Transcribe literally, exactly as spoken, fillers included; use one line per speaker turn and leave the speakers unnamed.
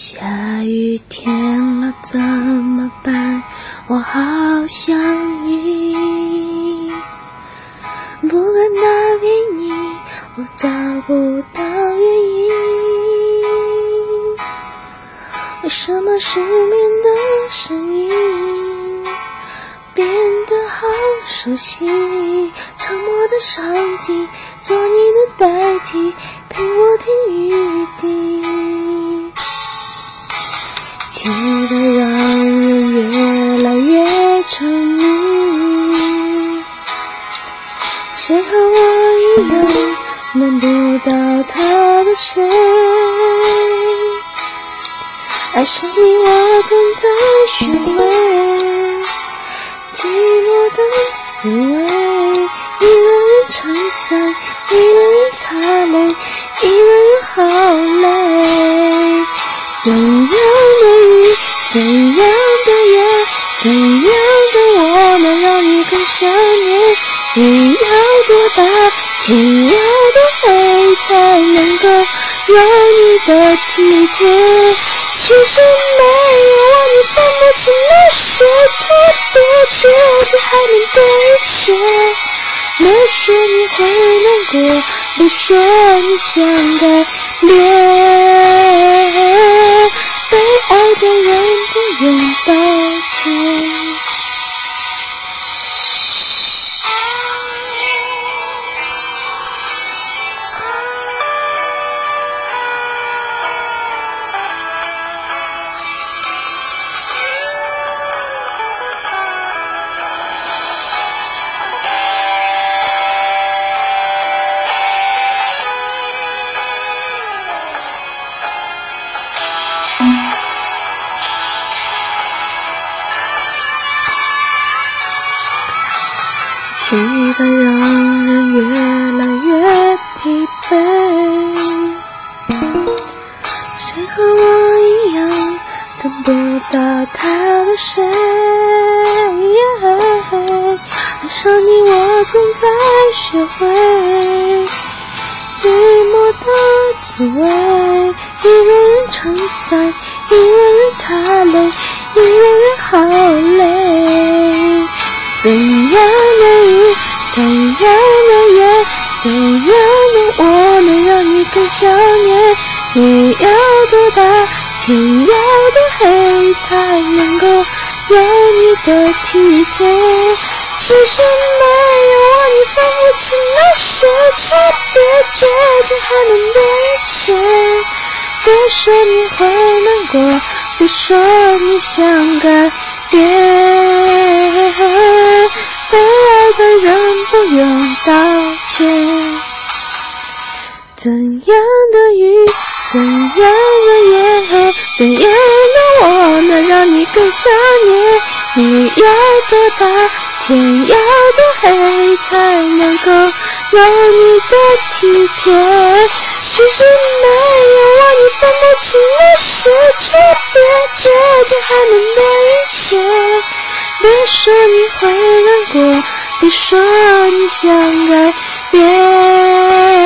下雨天了怎么办？我好想你，不敢打给你，我找不到原因。为什么失眠的声音变得好熟悉？沉默的伤迹，做你的代替，陪我听雨滴。情的让人越来越沉迷，谁和我一样能得到他的谁？爱上你我正在学会寂寞的滋味，一个人撑伞，一个人擦泪，一个人好累。怎样的雨，怎样的夜，怎样的我能让你更想念？雨要多大，天要多黑，才能够有你的体贴？其实没有我，你分不清那些特别接近，还能对些。别说你会难过，别说你想改变，被爱的人不用道歉。气得让人越来越疲惫，谁和我一样等不到他的谁？爱上你我正在学会寂寞的滋味，一个人撑伞，一个人擦泪，一个人好累。怎样的雨，怎样的夜，怎样的我能让你更想念？雨要多大，天要多黑，才能够有你的体贴？其实没有我，你分不清那些特别接近，还能对些。别说你会难过，别说你想改变，被爱的人不用道歉。怎样的雨，怎样的夜，怎样的我能让你更想念？雨要多大，天要多黑，才能够有你的体贴？其实没有我，你分不清那些特别接近，还能对些。别说你会难过，别说你想改变，